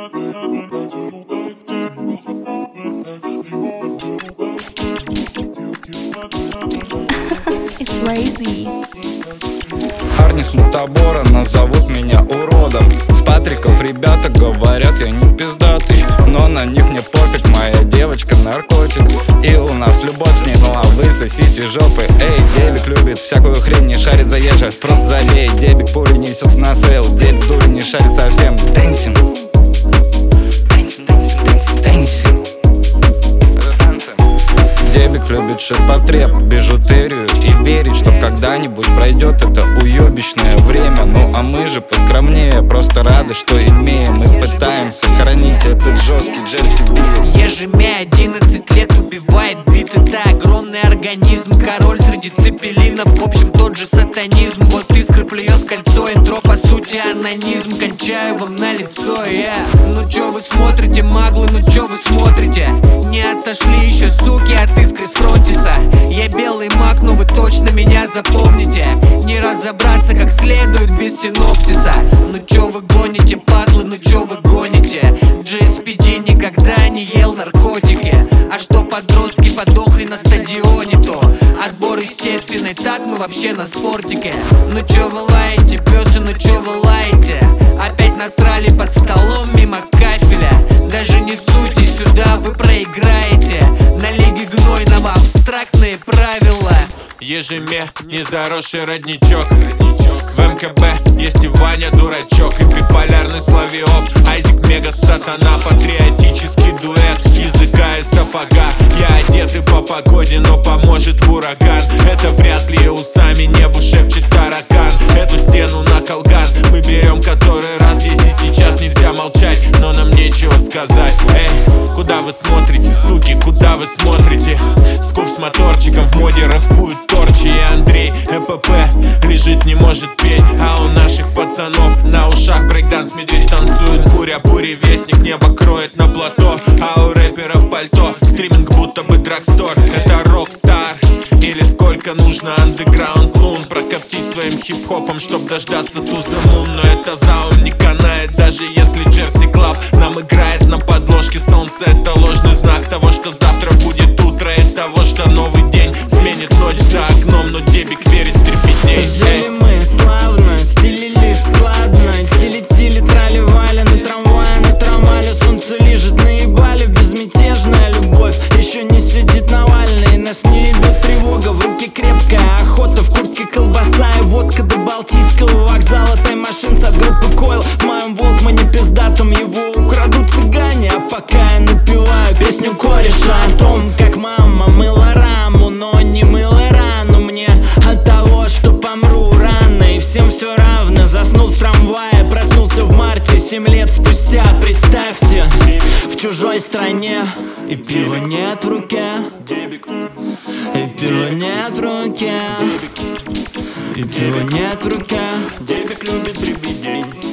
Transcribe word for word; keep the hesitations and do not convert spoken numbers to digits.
It's crazy. Парни с мутабора назовут меня уродом. С Патриков ребята говорят, я не пиздатый, но на них мне пофиг, моя девочка наркотик. И у нас любовь с ней, ну а вы сосите жопы. Эй, Дебик любит всякую хрень, не шарит заезжать, просто залей. Дебик пули несет на сейл, Дебик дули не шарит совсем. Дэнсин, дэнсин, дэнсин, дэнсин, дэнсин. Дебик любит ширпотреб, бижутерию и верить, что когда-нибудь пройдет это уебищное время. Ну а мы же поскромнее, просто рады, что имеем. Мы пытаемся хранить этот жесткий джерси бит. Ежемя одиннадцать лет убивает бит. Это огромный организм, король среди цепелинов. В общем тот же сатанизм. Вот искра плюет кольцо, интро по сути анонизм. Кончаю вам на лицо, yeah. Ну чё вы смотрите, маглы, ну чё вы смотрите? Не отошли еще, суки, от искры с фронтиса. Я белый маг, но вы точно меня запомните. Не разобраться как следует без синопсиса. Ну чё вы гоните, падлы, ну чё вы гоните? джи эс пи ди никогда не ел наркотики. А что подростки подохли на стадионе, то отбор естественный, так мы вообще на спортике. Ну чё вы лаете, пёсы, ну чё вы лаете? Опять насрали под столом мимо кафеля. Даже не суйтесь сюда, вы проиграете. На лиге гнойного абстрактные правила. Ежеме не заросший родничок. В эм ка бэ есть и Ваня дурачок, и биполярный славиоп. Айзек мега сатана, патриотический дуэт языка и сапога. Я одет и по погоде, но поможет в ураган. Это вряд ли усами небу шепчет таракан. Эту стену на колган мы берем который раз. Если сейчас нельзя молчать, но нам нечего сказать. Эй, куда вы смотрите, суки, куда вы смотрите? Скуф с моторчиком в моде рэпуют Торчи и Андрей. э пэ пэ лежит, не может петь, а у наших пацанов на ушах брейкданс, медведь танцует. Буря, буревестник, небо кроет на плато, а у рэперов пальто. Стриминг будто бы драгстор. Это рок-стар или сколько нужно андеграунд лун прокоптить своим хип-хопом, чтоб дождаться туза мун. Но это заум не канает, даже если Джерси Клаб нам играет на подложке. Солнце — это ложный знак того, что завтра будет утро, и того, что новый день сменит ночь за окном. Но Дебик верит в дребедень. Жили мы славно, стелили складно, тили-тили, трали-вали, на трамвае, на трамвае. Солнце лежит, наебали, безмятежная любовь еще не сидит Навальный. Нас не ебет тревога, в руке крепкая охота, в куртке колбаса и водка до Балтийского вокзала. Тайм-машин от группы Койл, в моем Волкмане пиздатом его украдут цыгане. А пока я напеваю песню кореша о том, как мама мыла раму, но не мыла рану мне от того, что помру рано. И всем все равно, заснул в трамвае, проснулся в марте, семь лет спустя. Представьте, в чужой стране, и пива нет в руке, и пива нет в руке, и пива нет в руке. Дебик любит дребедень.